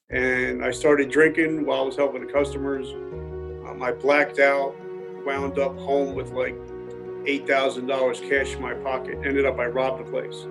and I started drinking while I was helping the customers. I blacked out, wound up home with like $8,000 cash in my pocket. Ended up, I robbed the place.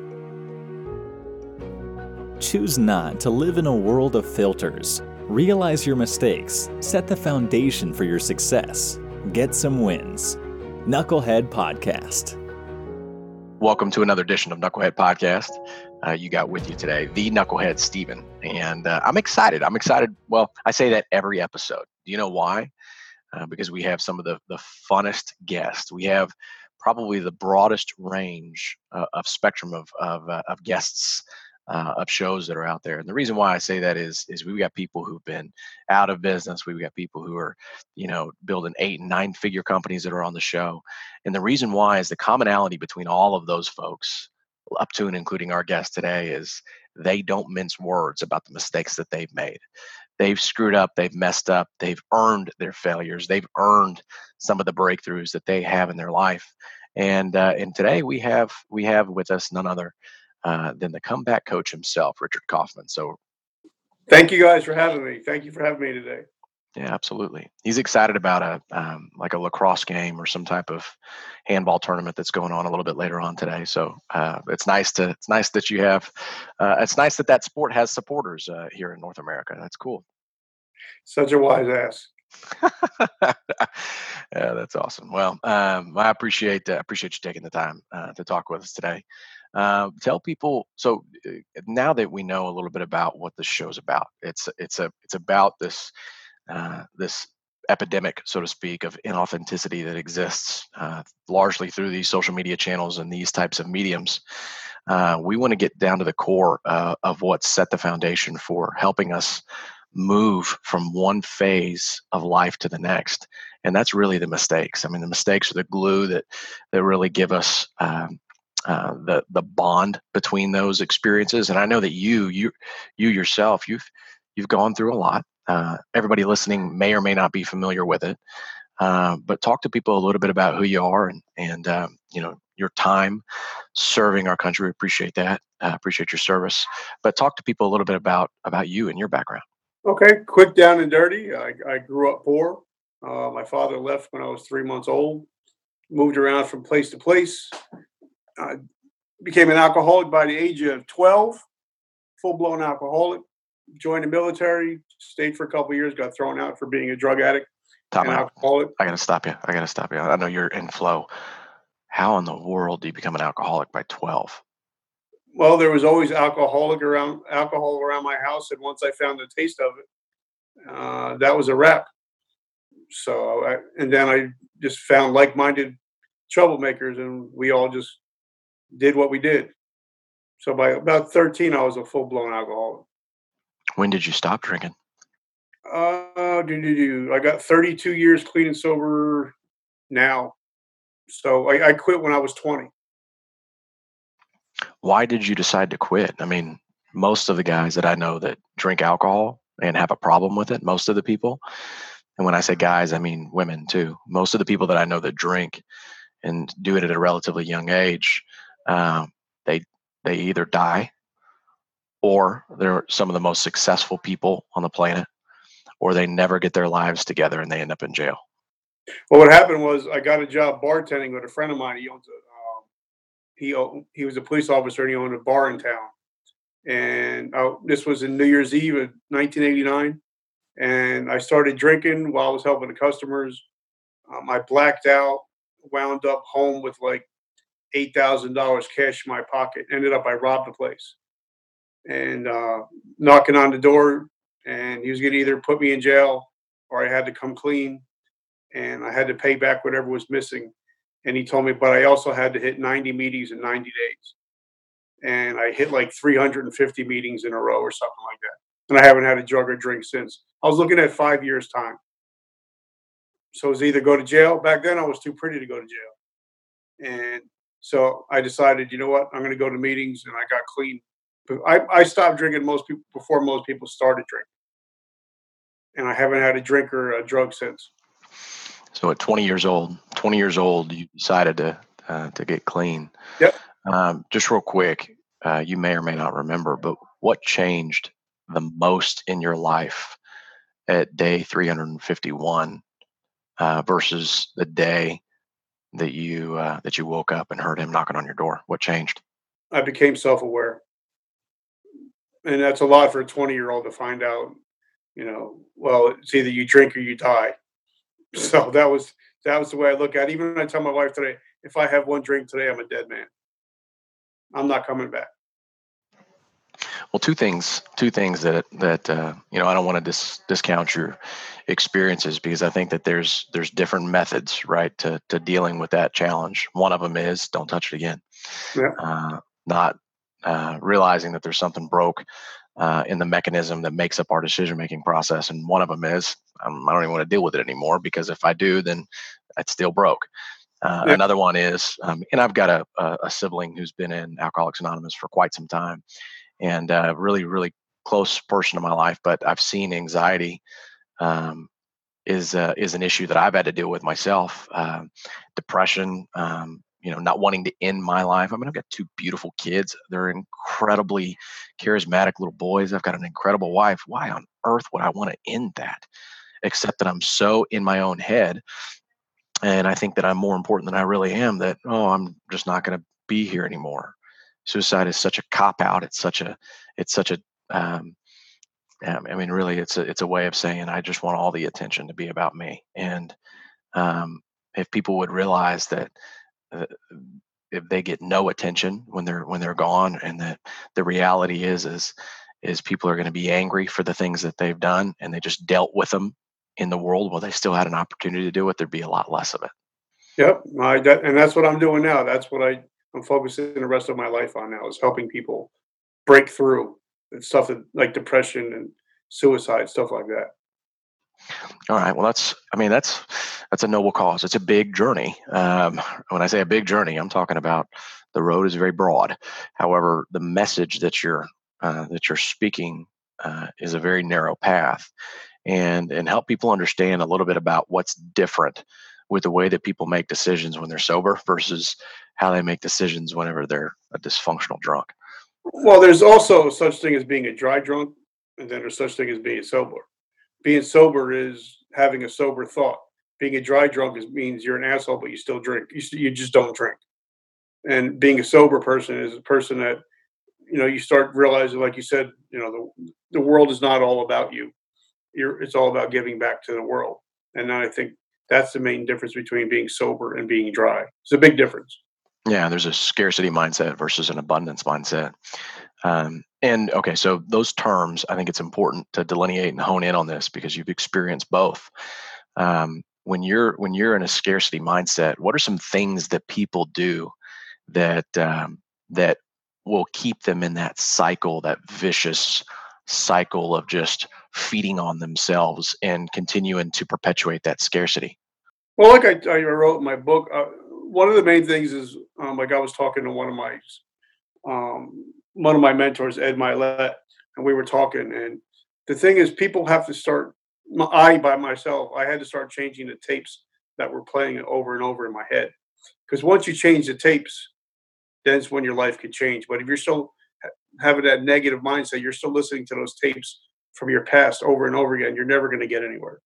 Choose not to live in a world of filters. Realize your mistakes. Set the foundation for your success. Get some wins. Knucklehead Podcast. Welcome to another edition of Knucklehead Podcast. You got with you today the Knucklehead Steven, and I'm excited. Well, I say that every episode. Do you know why? Because we have some of the funnest guests. We have probably the broadest range of spectrum of guests of shows that are out there. And the reason why I say that is we've got people who've been out of business. We've got people who are, building 8 and 9 figure companies that are on the show. And the reason why is the commonality between all of those folks, up to and including our guest today, is they don't mince words about the mistakes that they've made. They've screwed up, they've messed up, they've earned their failures, they've earned some of the breakthroughs that they have in their life. And today we have with us none other than the comeback coach himself, Richard Kaufman. So thank you guys for having me. Thank you for having me today. Yeah, absolutely. He's excited about like a lacrosse game or some type of handball tournament that's going on a little bit later on today. So it's nice that you have. It's nice that sport has supporters here in North America. That's cool. Such a wise ass. Yeah, that's awesome. Well, I appreciate you taking the time to talk with us today. Tell people. So now that we know a little bit about what the show's about, it's about this epidemic, so to speak, of inauthenticity that exists largely through these social media channels and these types of mediums. We want to get down to the core of what set the foundation for helping us move from one phase of life to the next, and that's really the mistakes. I mean, the mistakes are the glue that really give us the bond between those experiences. And I know that you yourself, you've gone through a lot. Everybody listening may or may not be familiar with it, but talk to people a little bit about who you are and your time serving our country. We appreciate that. Appreciate your service. But talk to people a little bit about you and your background. Okay, quick, down and dirty. I grew up poor. My father left when I was 3 months old. Moved around from place to place. Became an alcoholic by the age of 12. Full-blown alcoholic. Joined the military. Stayed for a couple of years. Got thrown out for being a drug addict. Time out. Alcoholic. I gotta stop you. I know you're in flow. How in the world do you become an alcoholic by 12? Well, there was always alcohol around my house, and once I found the taste of it, that was a wrap. So, then I just found like-minded troublemakers, and we all just did what we did. So by about 13, I was a full-blown alcoholic. When did you stop drinking? I got 32 years clean and sober now. So I quit when I was 20. Why did you decide to quit? I mean, most of the guys that I know that drink alcohol and have a problem with it, most of the people, and when I say guys, I mean women too. Most of the people that I know that drink and do it at a relatively young age, they either die, or they're some of the most successful people on the planet, or they never get their lives together and they end up in jail. Well, what happened was I got a job bartending with a friend of mine. He was a police officer, and he owned a bar in town. And this was in New Year's Eve of 1989. And I started drinking while I was helping the customers. I blacked out, wound up home with like $8,000 cash in my pocket. Ended up, I robbed the place. And knocking on the door, and he was going to either put me in jail or I had to come clean, and I had to pay back whatever was missing. And he told me, but I also had to hit 90 meetings in 90 days. And I hit like 350 meetings in a row or something like that. And I haven't had a drug or drink since. I was looking at 5 years' time. So it was either go to jail. Back then I was too pretty to go to jail. And so I decided, you know what, I'm going to go to meetings, and I got clean. I stopped drinking before most people started drinking. And I haven't had a drink or a drug since. So at 20 years old, you decided to get clean. Yep. Just real quick, you may or may not remember, but what changed the most in your life at day 351 versus the day that you woke up and heard him knocking on your door? What changed? I became self-aware, and that's a lot for a 20-year-old to find out. Well, it's either you drink or you die. So that was the way I look at it. Even when I tell my wife today, if I have one drink today, I'm a dead man. I'm not coming back. Well, two things that I don't want to discount your experiences, because I think that there's different methods, right, to dealing with that challenge. One of them is don't touch it again. Yeah. Not realizing that there's something broke in the mechanism that makes up our decision making process, and one of them is I don't even want to deal with it anymore, because if I do, then it's still broke. Yeah. Another one is, and I've got a sibling who's been in Alcoholics Anonymous for quite some time, and really, really close person in my life. But I've seen anxiety um, is an issue that I've had to deal with myself. Depression, not wanting to end my life. I mean, I've got two beautiful kids. They're incredibly charismatic little boys. I've got an incredible wife. Why on earth would I want to end that? Except that I'm so in my own head, and I think that I'm more important than I really am. That, oh, I'm just not going to be here anymore. Suicide is such a cop out. It's such a um, I mean, really, it's a way of saying I just want all the attention to be about me. And if people would realize that uh, if they get no attention when they're gone, and that the reality is people are going to be angry for the things that they've done, and they just dealt with them in the world, well, they still had an opportunity to do it. There'd be a lot less of it. Yep. And that's what I'm doing now. That's what I'm focusing the rest of my life on now, is helping people break through and stuff that, like depression and suicide, stuff like that. All right. Well, that's a noble cause. It's a big journey. When I say a big journey, I'm talking about the road is very broad. However, the message that you're speaking is a very narrow path, and help people understand a little bit about what's different with the way that people make decisions when they're sober versus how they make decisions whenever they're a dysfunctional drunk. Well, there's also such thing as being a dry drunk, and then there's such thing as being sober. Being sober is having a sober thought. Being a dry drunk means you're an asshole, but you still drink. You just don't drink. And being a sober person is a person that, you start realizing, like you said, the world is not all about you. It's all about giving back to the world. And I think that's the main difference between being sober and being dry. It's a big difference. Yeah, there's a scarcity mindset versus an abundance mindset. And okay, so those terms, I think it's important to delineate and hone in on this, because you've experienced both. When you're in a scarcity mindset, what are some things that people do that will keep them in that cycle, that vicious cycle of just feeding on themselves and continuing to perpetuate that scarcity? Well, like I wrote in my book, one of the main things is, like I was talking to one of my mentors, Ed Milet, and we were talking. And the thing is, people have to start. By myself, I had to start changing the tapes that were playing over and over in my head. Because once you change the tapes, that's when your life could change. But if you're still having that negative mindset, you're still listening to those tapes from your past over and over again. You're never going to get anywhere.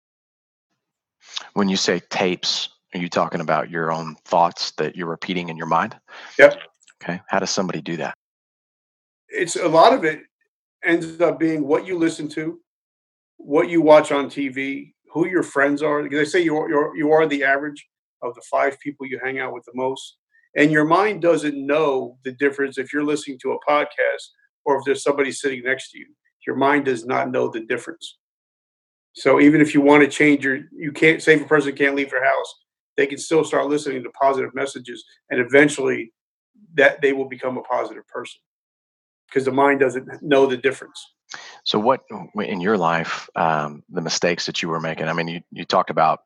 When you say tapes, are you talking about your own thoughts that you're repeating in your mind? Yep. Okay. How does somebody do that? It's a lot of it ends up being what you listen to, what you watch on TV, who your friends are. Because they say you are the average of the five people you hang out with the most. And your mind doesn't know the difference if you're listening to a podcast or if there's somebody sitting next to you. Your mind does not know the difference. So even if you want to change you can't say if a person can't leave their house, they can still start listening to positive messages, and eventually that they will become a positive person because the mind doesn't know the difference. So, what in your life, the mistakes that you were making? I mean, you talked about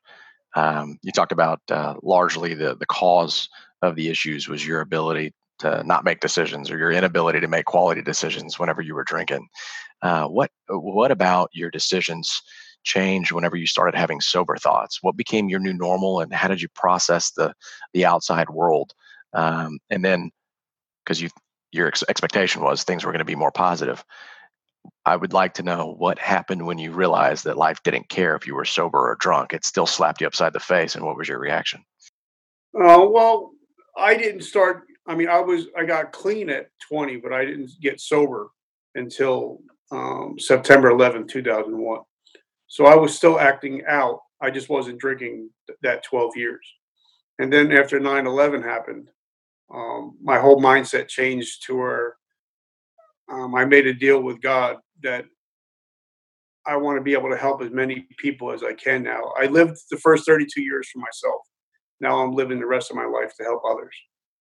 largely the cause of the issues was your ability to not make decisions, or your inability to make quality decisions whenever you were drinking. What about your decisions changed whenever you started having sober thoughts? What became your new normal, and how did you process the outside world? And then, because your expectation was things were going to be more positive, I would like to know what happened when you realized that life didn't care if you were sober or drunk. It still slapped you upside the face. And what was your reaction? Well, I didn't start. I mean, I got clean at 20, but I didn't get sober until September 11th, 2001. So I was still acting out. I just wasn't drinking that 12 years. And then after 9/11 happened, my whole mindset changed to where I made a deal with God that I want to be able to help as many people as I can now. I lived the first 32 years for myself. Now I'm living the rest of my life to help others.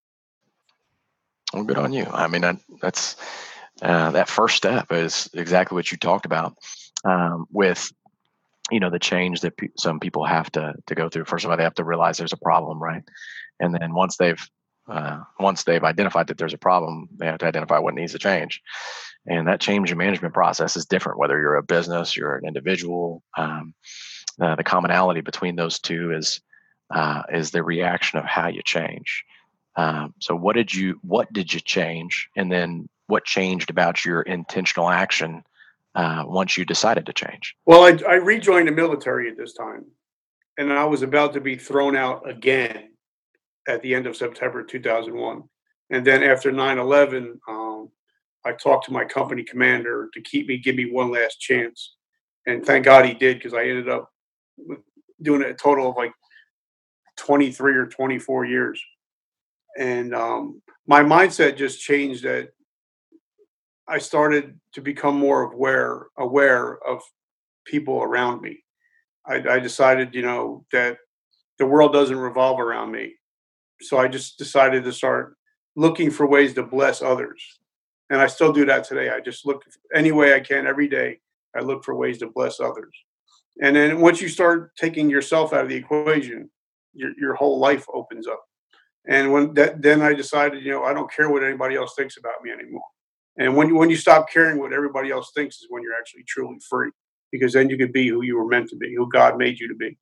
Well, good on you. I mean, that's that first step is exactly what you talked about with the change that some people have to go through. First of all, they have to realize there's a problem, right? And then once they've identified that there's a problem, they have to identify what needs to change. And that change management process is different whether you're a business, you're an individual. The commonality between those two is the reaction of how you change. So what did you change, and then what changed about your intentional action once you decided to change? Well, I rejoined the military at this time, and I was about to be thrown out again at the end of September 2001. And then after 9/11, I talked to my company commander to give me one last chance. And thank God he did, because I ended up doing a total of like 23 or 24 years. And my mindset just changed, that I started to become more aware of people around me. I decided, that the world doesn't revolve around me. So I just decided to start looking for ways to bless others. And I still do that today. I just look any way I can every day. I look for ways to bless others. And then once you start taking yourself out of the equation, your whole life opens up. And then I decided, I don't care what anybody else thinks about me anymore. And when you stop caring what everybody else thinks is when you're actually truly free, because then you can be who you were meant to be, who God made you to be.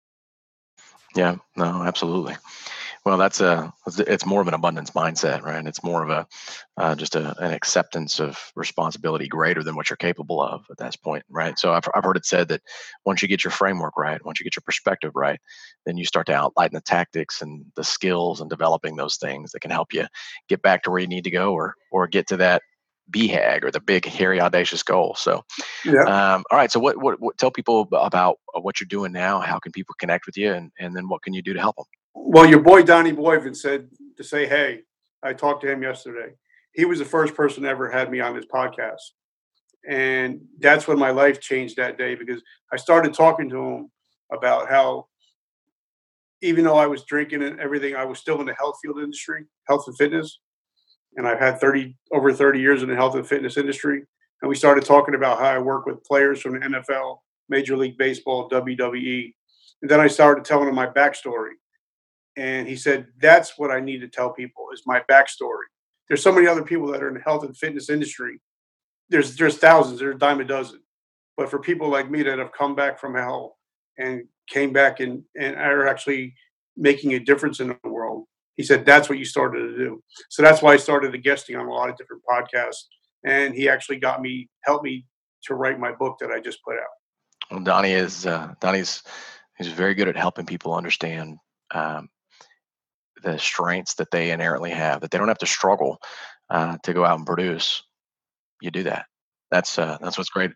Yeah, no, absolutely. Well, it's more of an abundance mindset, right? It's more of just an acceptance of responsibility greater than what you're capable of at that point, right? So I've heard it said that once you get your framework right, once you get your perspective right, then you start to outline the tactics and the skills and developing those things that can help you get back to where you need to go, or get to that BHAG, or the big hairy audacious goal. So Yeah. all right, so what tell people about what you're doing now. How can people connect with you, and then what can you do to help them? Well, your boy Donnie Boyven said to say, hey, I talked to him yesterday. He was the first person that ever had me on his podcast. And that's when my life changed that day, because I started talking to him about how, even though I was drinking and everything, I was still in the health field industry, health and fitness. And I've had over 30 years in the health and fitness industry. And we started talking about how I work with players from the NFL, Major League Baseball, WWE. And then I started telling him my backstory. And he said, that's what I need to tell people, is my backstory. There's so many other people that are in the health and fitness industry. There's thousands, there's a dime a dozen. But for people like me that have come back from hell and came back and are actually making a difference in the world, he said, that's what you started to do. So that's why I started the guesting on a lot of different podcasts. And he actually helped me to write my book that I just put out. Well, Donnie's he's very good at helping people understand um, the strengths that they inherently have, that they don't have to struggle to go out and produce. You do that. That's what's great.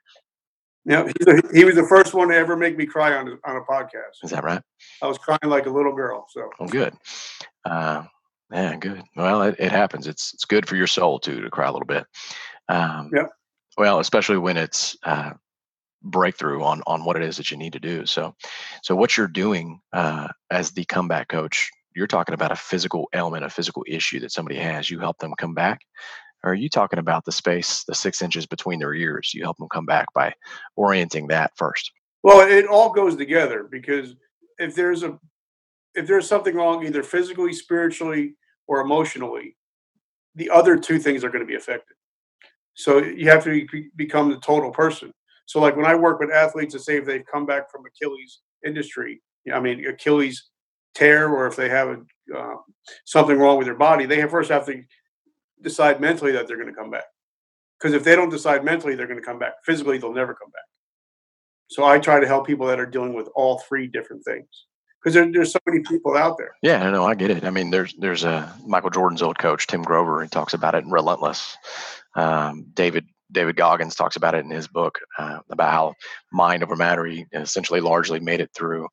He was the first one to ever make me cry on a podcast. Is that right? I was crying like a little girl. So Well, good. Uh, yeah, good. Well, it happens. It's good for your soul too to cry a little bit. Um, yeah. well, especially when it's breakthrough on what it is that you need to do. So what you're doing as the comeback coach, you're talking about a physical element, a physical issue that somebody has. You help them come back. Or are you talking about the space, the 6 inches between their ears? You help them come back by orienting that first. Well, it all goes together, because if there's something wrong, either physically, spiritually, or emotionally, the other two things are going to be affected. So you have to become the total person. So like when I work with athletes to say if they've come back from Achilles injury, Achilles tear, or if they have something wrong with their body, they first have to decide mentally that they're going to come back. Because if they don't decide mentally they're going to come back, physically they'll never come back. So I try to help people that are dealing with all three different things, because there's so many people out there. Yeah, no, I get it. I mean, there's a Michael Jordan's old coach, Tim Grover. He talks about it in Relentless. David Goggins talks about it in his book about how mind over matter. He essentially largely made it through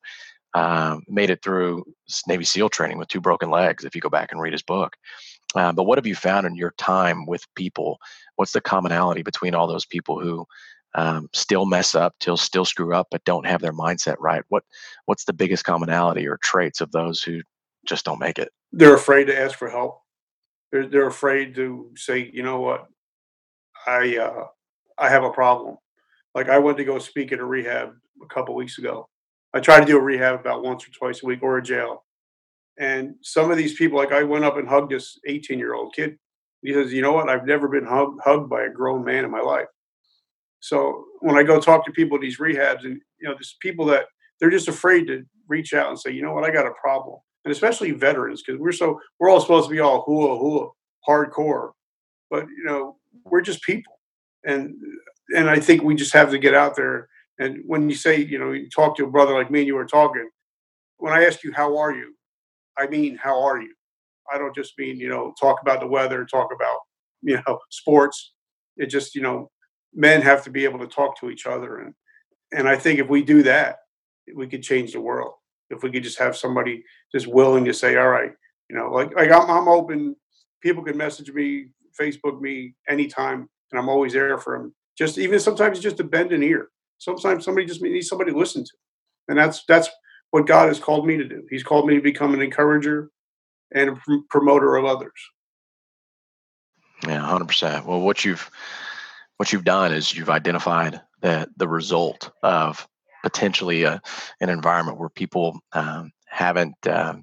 Navy SEAL training with 2 broken legs. If you go back and read his book. But what have you found in your time with people? What's the commonality between all those people who still mess up, still screw up, but don't have their mindset right? What's the biggest commonality or traits of those who just don't make it? They're afraid to ask for help. They're afraid to say, you know what, I have a problem. Like, I went to go speak at a rehab a couple weeks ago. I try to do a rehab about once or twice a week, or a jail. And some of these people, like, I went up and hugged this 18-year-old kid. He says, you know what, I've never been hugged by a grown man in my life. So when I go talk to people in these rehabs, and there's people that they're just afraid to reach out and say, you know what, I got a problem. And especially veterans, because we're all supposed to be all hula hardcore, but we're just people. And I think we just have to get out there. And when you say, you talk to a brother like me and you were talking, when I ask you, how are you? I mean, how are you? I don't just mean, talk about the weather, talk about, sports. It just, men have to be able to talk to each other. And I think if we do that, we could change the world. If we could just have somebody just willing to say, all right, like I'm open. People can message me, Facebook me anytime, and I'm always there for them. Just even sometimes just to bend an ear. Sometimes somebody just needs somebody to listen to. And that's what God has called me to do. He's called me to become an encourager and a promoter of others. Yeah, 100%. Well, what you've done is you've identified the result of potentially an environment where people haven't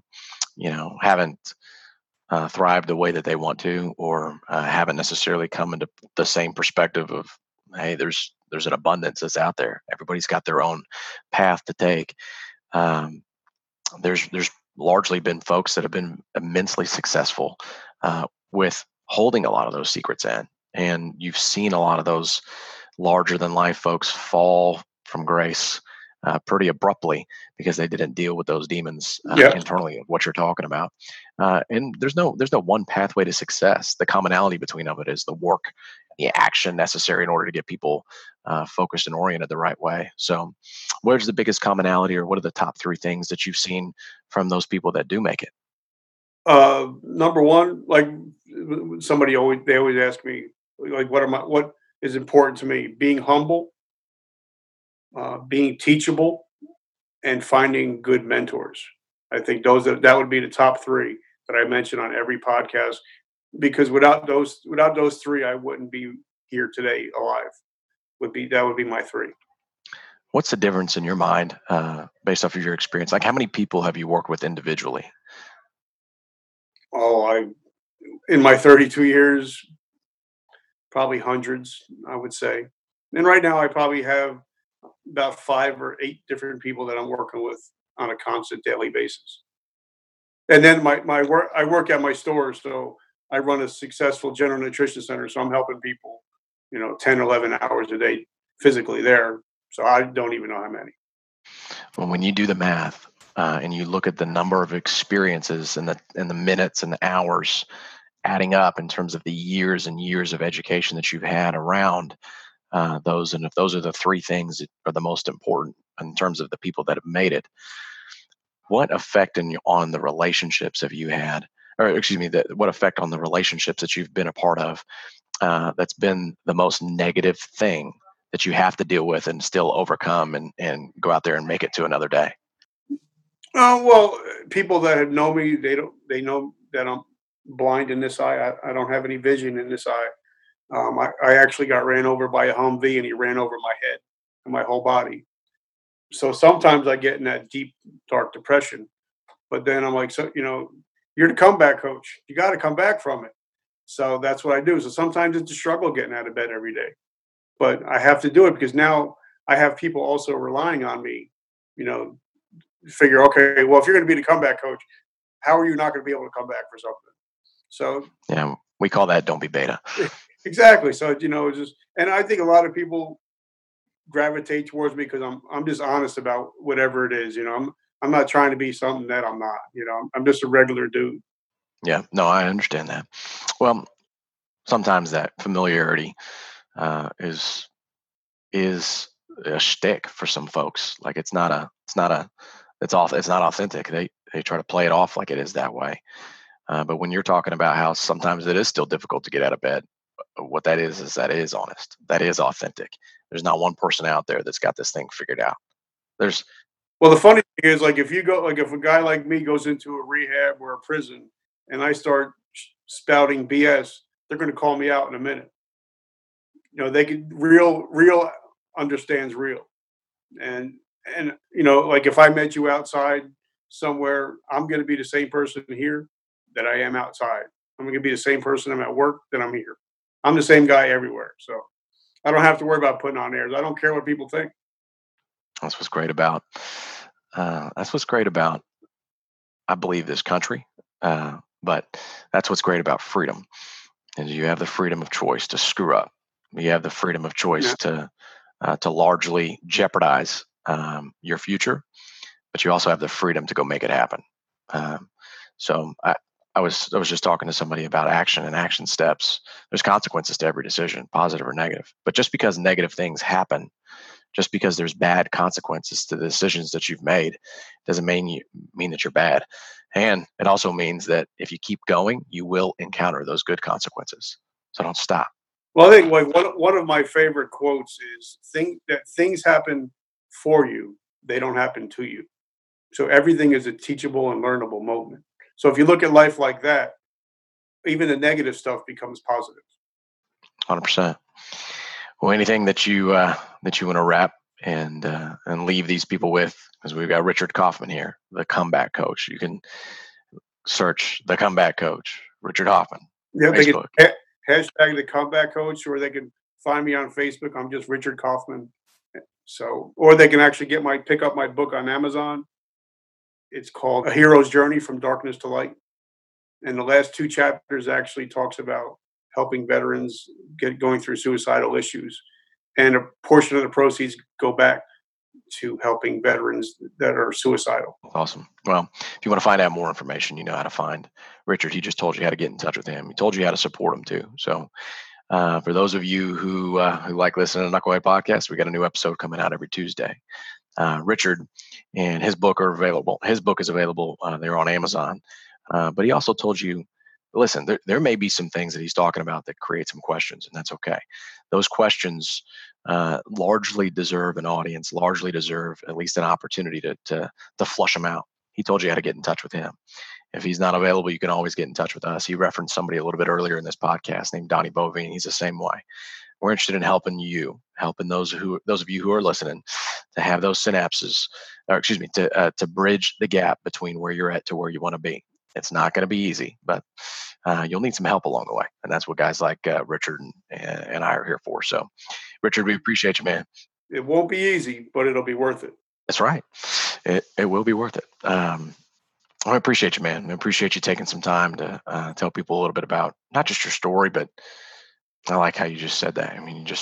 thrived the way that they want to, or haven't necessarily come into the same perspective of, hey, there's an abundance that's out there. Everybody's got their own path to take. There's largely been folks that have been immensely successful with holding a lot of those secrets in. And you've seen a lot of those larger than life folks fall from grace pretty abruptly because they didn't deal with those demons internally, what you're talking about. And there's no one pathway to success. The commonality between of it is the work, the action necessary in order to get people focused and oriented the right way. So where's the biggest commonality, or what are the top 3 things that you've seen from those people that do make it? Number one, like they always ask me, like, what is important to me? Being humble, being teachable, and finding good mentors. I think that would be the top 3 that I mention on every podcast, because without those 3, I wouldn't be here today alive. That would be my 3. What's the difference in your mind, based off of your experience? Like, how many people have you worked with individually? In my 32 years, probably hundreds, I would say. And right now I probably have about 5 or 8 different people that I'm working with on a constant daily basis. And then my work, I work at my store, so I run a successful general nutrition center. So I'm helping people, 10, 11 hours a day physically there. So I don't even know how many. Well, when you do the math and you look at the number of experiences and the minutes and the hours adding up in terms of the years and years of education that you've had around those, and if those are the 3 things that are the most important in terms of the people that have made it, what effect on the relationships have you had, or excuse me, what effect on the relationships that you've been a part of that's been the most negative thing that you have to deal with and still overcome and go out there and make it to another day? Well, people that know me, they know that I'm blind in this eye. I don't have any vision in this eye. I actually got ran over by a Humvee, and he ran over my head and my whole body. So sometimes I get in that deep, dark depression. But then I'm like, so, you're the comeback coach. You got to come back from it. So that's what I do. So sometimes it's a struggle getting out of bed every day. But I have to do it because now I have people also relying on me, figure, okay, well, if you're going to be the comeback coach, how are you not going to be able to come back for something? So yeah, we call that don't be beta. Exactly. So, it's just, and I think a lot of people gravitate towards me because I'm just honest about whatever it is. I'm not trying to be something that I'm not. I'm just a regular dude. Yeah, no, I understand that. Well, sometimes that familiarity is a shtick for some folks. Like it's not authentic. They try to play it off like it is that way. But when you're talking about how sometimes it is still difficult to get out of bed, what that is that is honest. That is authentic. There's not one person out there that's got this thing figured out. There's Well, the funny thing is, like, if a guy like me goes into a rehab or a prison, and I start spouting BS, they're going to call me out in a minute. They could real understands real, and like if I met you outside somewhere, I'm going to be the same person here that I am outside. I'm going to be the same person I'm at work that I'm here. I'm the same guy everywhere, so I don't have to worry about putting on airs. I don't care what people think. that's what's great about that's what's great about I believe this country. But that's what's great about freedom is you have the freedom of choice to screw up. You have the freedom of choice Yeah. to largely jeopardize your future, but you also have the freedom to go make it happen. Um, so I was just talking to somebody about action and action steps. There's consequences to every decision, positive or negative. But just because negative things happen, just because there's bad consequences to the decisions that you've made, doesn't mean that you're bad. And it also means that if you keep going, you will encounter those good consequences. So don't stop. Well, I think like one of my favorite quotes is think that things happen for you, they don't happen to you. So everything is a teachable and learnable moment. So if you look at life like that, even the negative stuff becomes positive. 100%. Well, anything that you want to wrap and leave these people with, because we've got Richard Kaufman here, the comeback coach. You can search the comeback coach, Richard Hoffman, Yeah, they can Facebook. hashtag the comeback coach, or they can find me on Facebook. I'm just Richard Kaufman. So, or they can actually pick up my book on Amazon. It's called A Hero's Journey from Darkness to Light. And the last two chapters actually talks about helping veterans going through suicidal issues. And a portion of the proceeds go back to helping veterans that are suicidal. Awesome. Well, if you want to find out more information, you know how to find Richard. He just told you how to get in touch with him. He told you how to support him too. So for those of you who like listening to Knucklehead Podcast, we got a new episode coming out every Tuesday. Richard and his book are available. His book is available. They're on Amazon. But he also told you, listen, there may be some things that he's talking about that create some questions, and that's okay. Those questions largely deserve an audience, largely deserve at least an opportunity to flush them out. He told you how to get in touch with him. If he's not available, you can always get in touch with us. He referenced somebody a little bit earlier in this podcast named Donnie Bovine. He's the same way. We're interested in helping those of you who are listening to have those synapses, or excuse me, to bridge the gap between where you're at to where you want to be. It's not going to be easy, but you'll need some help along the way. And that's what guys like Richard and I are here for. So, Richard, we appreciate you, man. It won't be easy, but it'll be worth it. That's right. It will be worth it. I appreciate you, man. I appreciate you taking some time to tell people a little bit about not just your story, but I like how you just said that. I mean,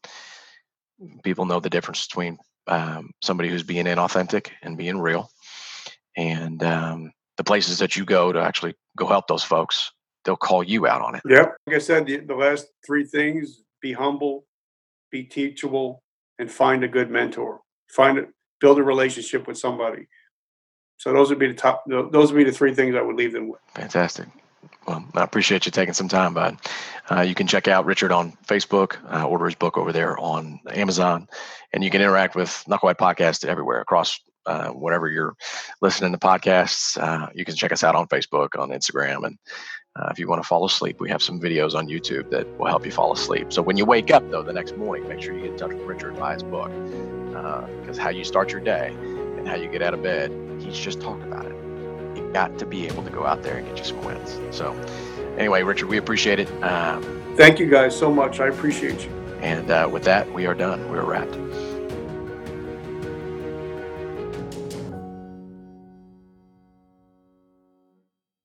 people know the difference between somebody who's being inauthentic and being real. And the places that you go to actually go help those folks, they'll call you out on it. Yep. Like I said, the last three things: be humble, be teachable, and find a good mentor. Build a relationship with somebody. So those would be the three things I would leave them with. Fantastic. Well, I appreciate you taking some time, bud. You can check out Richard on Facebook, order his book over there on Amazon, and you can interact with Knucklehead Podcast everywhere across whatever you're listening to podcasts. You can check us out on Facebook, on Instagram, and if you want to fall asleep, we have some videos on YouTube that will help you fall asleep. So when you wake up, though, the next morning, make sure you get in touch with Richard, buy his book, because how you start your day and how you get out of bed, he's just talked about it. You've got to be able to go out there and get you some wins. So anyway, Richard, we appreciate it. Thank you guys so much. I appreciate you. And with that, we are done. We're wrapped.